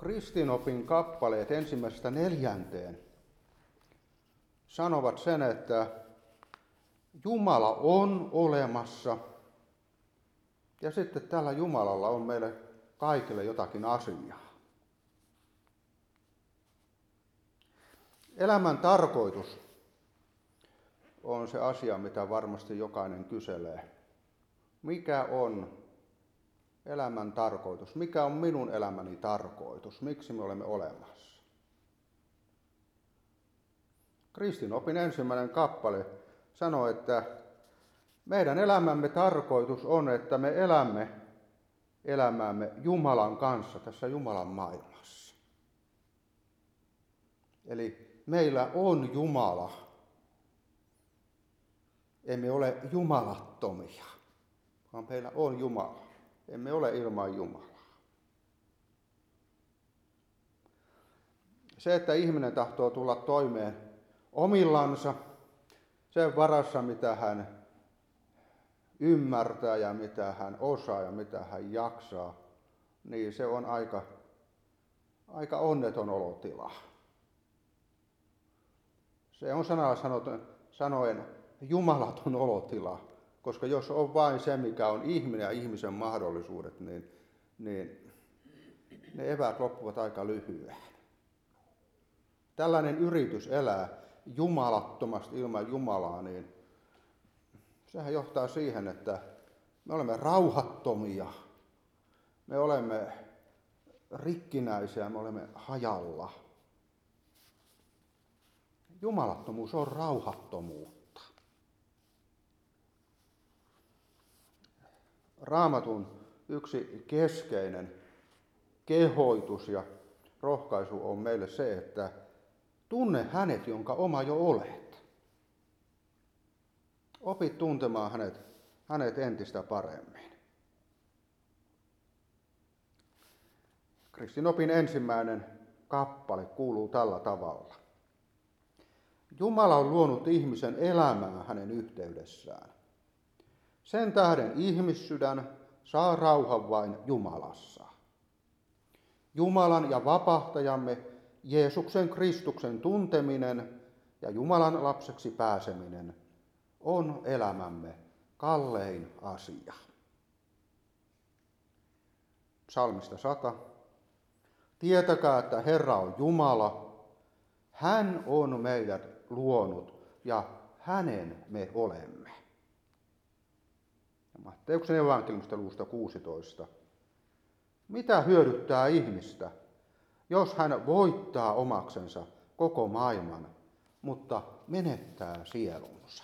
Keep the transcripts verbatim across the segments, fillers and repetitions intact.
Kristinopin kappaleet ensimmäisestä neljänteen sanovat sen, että Jumala on olemassa ja sitten tällä Jumalalla on meille kaikille jotakin asiaa. Elämän tarkoitus on se asia, mitä varmasti jokainen kyselee. Mikä on elämän tarkoitus? Mikä on minun elämäni tarkoitus? Miksi me olemme olemassa? Kristinopin ensimmäinen kappale sanoo, että meidän elämämme tarkoitus on, että me elämme elämäämme Jumalan kanssa tässä Jumalan maailmassa. Eli meillä on Jumala. Emme ole jumalattomia, vaan meillä on Jumala. Emme ole ilman Jumalaa. Se, että ihminen tahtoo tulla toimeen omillansa, sen varassa, mitä hän ymmärtää ja mitä hän osaa ja mitä hän jaksaa, niin se on aika, aika onneton olotila. Se on sanalla sanoen jumalaton olotila, koska jos on vain se, mikä on ihminen ja ihmisen mahdollisuudet, niin, niin ne eväät loppuvat aika lyhyen. Tällainen yritys elää jumalattomasti ilman Jumalaa, niin sehän johtaa siihen, että me olemme rauhattomia, me olemme rikkinäisiä, me olemme hajalla. Jumalattomuus on rauhattomuutta. Raamatun yksi keskeinen kehoitus ja rohkaisu on meille se, että tunne hänet, jonka oma jo olet. Opi tuntemaan hänet, hänet entistä paremmin. Kristinopin ensimmäinen kappale kuuluu tällä tavalla. Jumala on luonut ihmisen elämää hänen yhteydessään. Sen tähden ihmissydän saa rauhan vain Jumalassa. Jumalan ja vapahtajamme Jeesuksen Kristuksen tunteminen ja Jumalan lapseksi pääseminen on elämämme kallein asia. Psalmista sata. Tietäkää, että Herra on Jumala. Hän on meidät luonut ja hänen me olemme. Ja Matteuksen evankeliumista luvusta kuusitoista. Mitä hyödyttää ihmistä, jos hän voittaa omaksensa koko maailman, mutta menettää sielunsa?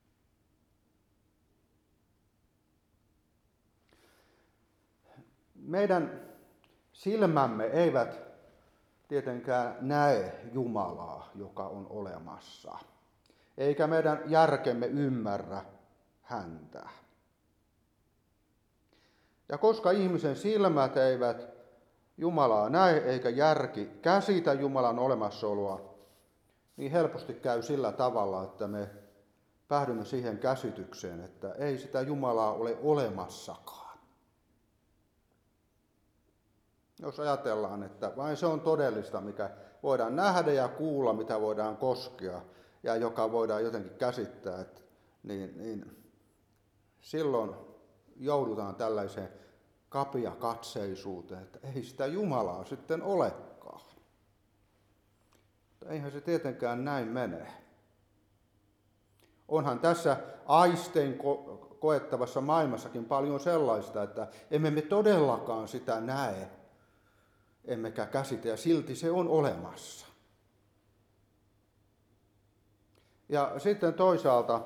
Meidän silmämme eivät tietenkään näe Jumalaa, joka on olemassa, eikä meidän järkemme ymmärrä häntä. Ja koska ihmisen silmät eivät Jumalaa näe eikä järki käsitä Jumalan olemassaoloa, niin helposti käy sillä tavalla, että me päädymme siihen käsitykseen, että ei sitä Jumalaa ole olemassakaan. Jos ajatellaan, että vain se on todellista, mikä voidaan nähdä ja kuulla, mitä voidaan koskea ja joka voidaan jotenkin käsittää, että, niin, niin silloin joudutaan tällaiseen kapeakatseisuuteen, että ei sitä Jumalaa sitten olekaan. Mutta eihän se tietenkään näin mene. Onhan tässä aistein ko- koettavassa maailmassakin paljon sellaista, että emme me todellakaan sitä näe, emmekä käsitä, ja silti se on olemassa. Ja sitten toisaalta,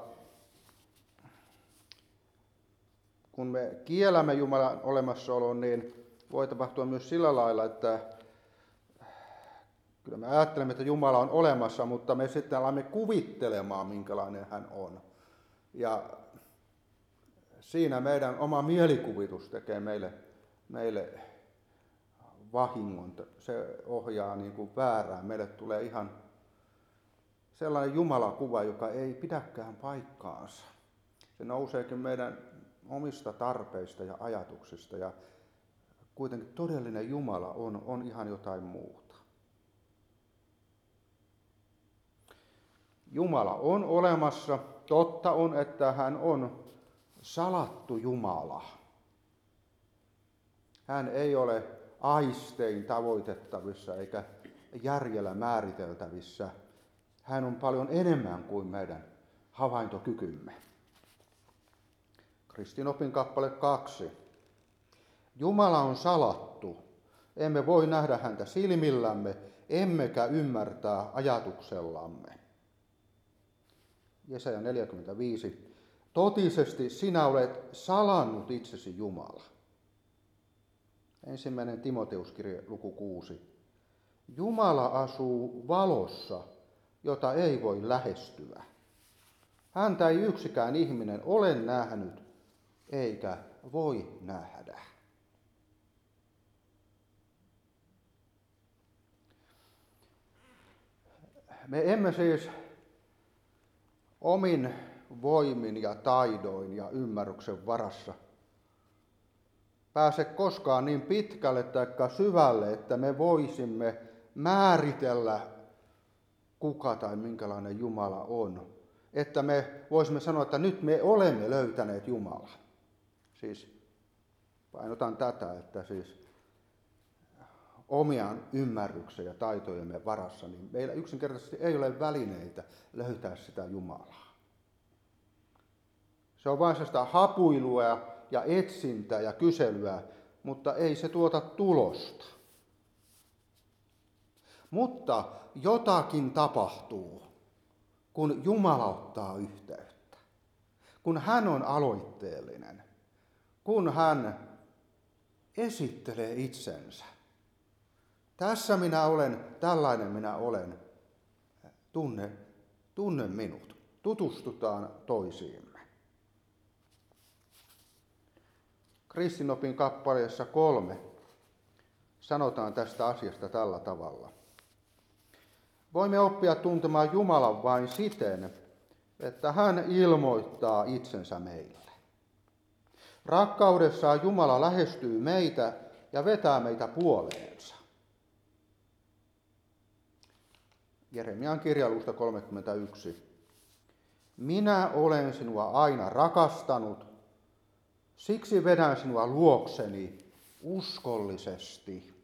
kun me kiellämme Jumalan olemassaolon, niin voi tapahtua myös sillä lailla, että kyllä me ajattelemme, että Jumala on olemassa, mutta me sitten alamme kuvittelemaan, minkälainen hän on. Ja siinä meidän oma mielikuvitus tekee meille, meille vahingon. Se ohjaa niin kuin väärään. Meille tulee ihan sellainen Jumalakuva, joka ei pidäkään paikkaansa. Se nouseekin meidän omista tarpeista ja ajatuksista ja kuitenkin todellinen Jumala on, on ihan jotain muuta. Jumala on olemassa. Totta on, että hän on salattu Jumala. Hän ei ole aistein tavoitettavissa eikä järjellä määriteltävissä. Hän on paljon enemmän kuin meidän havaintokykymme. Kristinopin kappale kaksi. Jumala on salattu. Emme voi nähdä häntä silmillämme, emmekä ymmärtää ajatuksellamme. Jesaja neljäkymmentäviisi. Totisesti sinä olet salannut itsesi Jumala. Ensimmäinen Timoteuskirje luku kuusi. Jumala asuu valossa, jota ei voi lähestyä. Häntä ei yksikään ihminen ole nähnyt, eikä voi nähdä. Me emme siis omin voimin ja taidoin ja ymmärryksen varassa pääse koskaan niin pitkälle tai syvälle, että me voisimme määritellä, kuka tai minkälainen Jumala on. Että me voisimme sanoa, että nyt me olemme löytäneet Jumalan. Siis painotan tätä, että siis omian ymmärryksen ja taitojemme varassa, niin meillä yksinkertaisesti ei ole välineitä löytää sitä Jumalaa. Se on vain sitä hapuilua ja etsintää ja kyselyä, mutta ei se tuota tulosta. Mutta jotakin tapahtuu, kun Jumala ottaa yhteyttä, kun hän on aloitteellinen, kun hän esittelee itsensä. Tässä minä olen, tällainen minä olen. Tunne, tunne minut. Tutustutaan toisiimme. Kristinopin kappaleessa kolme sanotaan tästä asiasta tällä tavalla. Voimme oppia tuntemaan Jumalan vain siten, että hän ilmoittaa itsensä meille. Rakkaudessaan Jumala lähestyy meitä ja vetää meitä puoleensa. Jeremian kirjalusta kolmekymmentäyksi. Minä olen sinua aina rakastanut, siksi vedän sinua luokseni uskollisesti.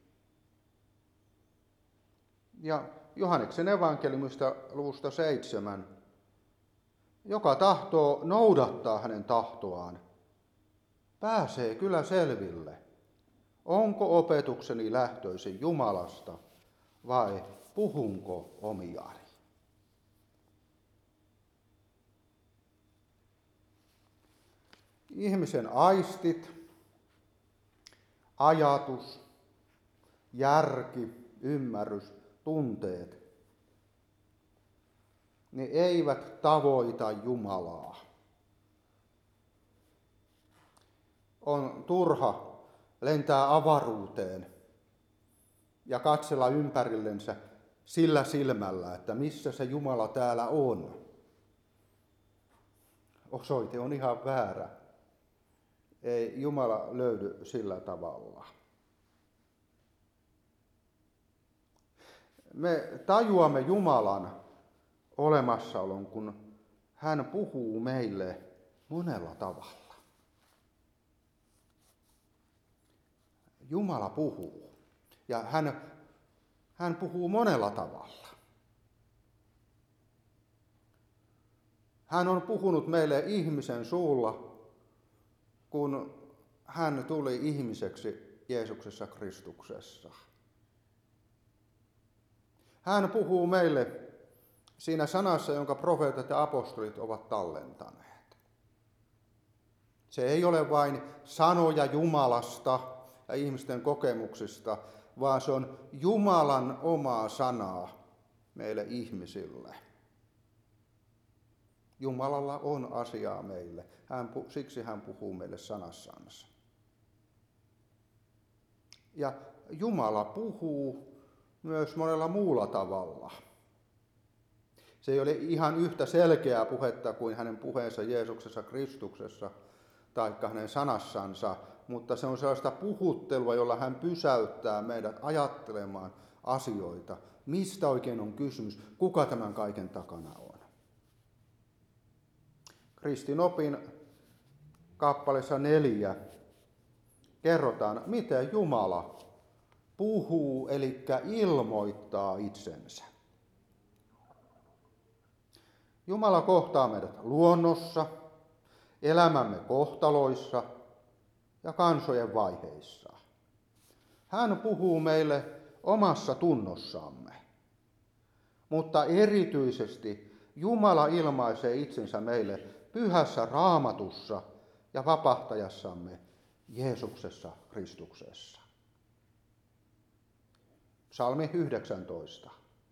Ja Johanneksen evankeliumista luvusta seitsemän. Joka tahtoo noudattaa hänen tahtoaan, pääsee kyllä selville, onko opetukseni lähtöisin Jumalasta vai puhunko omiani. Ihmisen aistit, ajatus, järki, ymmärrys, tunteet, ne eivät tavoita Jumalaa. On turha lentää avaruuteen ja katsella ympärillensä sillä silmällä, että missä se Jumala täällä on. Osoite on ihan väärä. Ei Jumala löydy sillä tavalla. Me tajuamme Jumalan olemassaolon, kun hän puhuu meille monella tavalla. Jumala puhuu ja hän, hän puhuu monella tavalla. Hän on puhunut meille ihmisen suulla, kun hän tuli ihmiseksi Jeesuksessa Kristuksessa. Hän puhuu meille siinä sanassa, jonka profeetat ja apostolit ovat tallentaneet. Se ei ole vain sanoja Jumalasta ja ihmisten kokemuksista, vaan se on Jumalan omaa sanaa meille ihmisille. Jumalalla on asiaa meille, hän, siksi hän puhuu meille sanassansa. Ja Jumala puhuu myös monella muulla tavalla. Se ei ole ihan yhtä selkeää puhetta kuin hänen puheensa Jeesuksessa Kristuksessa tai hänen sanassansa, mutta se on sellaista puhuttelua, jolla hän pysäyttää meidät ajattelemaan asioita. Mistä oikein on kysymys? Kuka tämän kaiken takana on? Kristinopin kappaleessa neljä kerrotaan, miten Jumala puhuu, eli ilmoittaa itsensä. Jumala kohtaa meidät luonnossa, elämämme kohtaloissa ja kansojen vaiheissa. Hän puhuu meille omassa tunnossamme, mutta erityisesti Jumala ilmaisee itsensä meille pyhässä Raamatussa ja vapahtajassamme Jeesuksessa Kristuksessa. Psalmi yhdeksäntoista.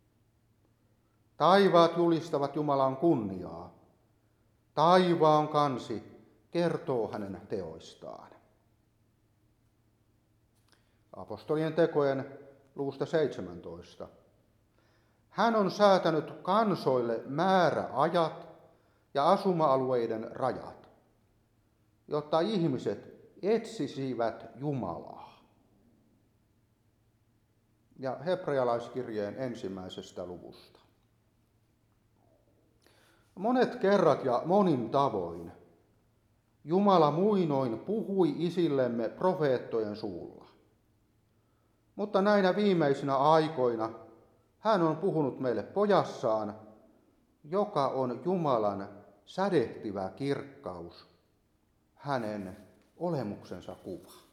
Taivaat julistavat Jumalan kunniaa. Taivaan kansi kertoo hänen teoistaan. Apostolien tekojen luvusta seitsemäntoista. Hän on säätänyt kansoille määräajat ja asuma-alueiden rajat, jotta ihmiset etsisivät Jumalaa. Ja hebrealaiskirjeen ensimmäisestä luvusta. Monet kerrat ja monin tavoin Jumala muinoin puhui isillemme profeettojen suulla. Mutta näinä viimeisinä aikoina hän on puhunut meille pojassaan, joka on Jumalan sädehtivä kirkkaus, hänen olemuksensa kuva.